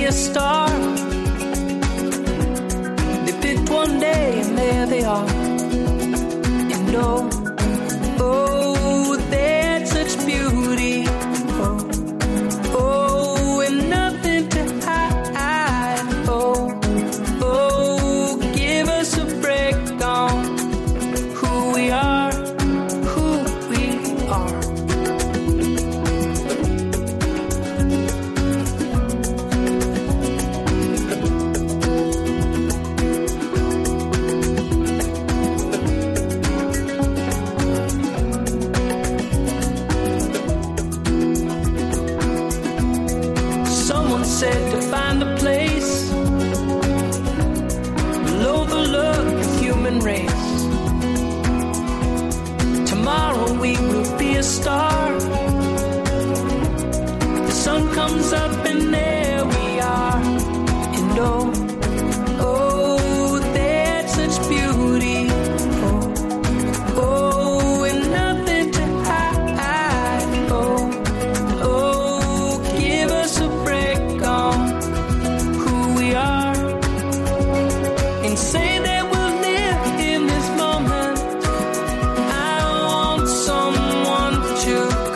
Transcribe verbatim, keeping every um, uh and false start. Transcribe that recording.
a star. They picked one day and there they are. And oh, oh, they had such beauty. Oh, oh, and nothing to hide. Oh, oh, give us a break on who we are, who we are. Said to find a place below the look of human race. Tomorrow we will be a star. The sun comes up and there we are. And oh, oh, they had such beauty. Oh, oh, and nothing to hide. Oh, oh, give us a break on who we are and say that we'll live in this moment. I want someone to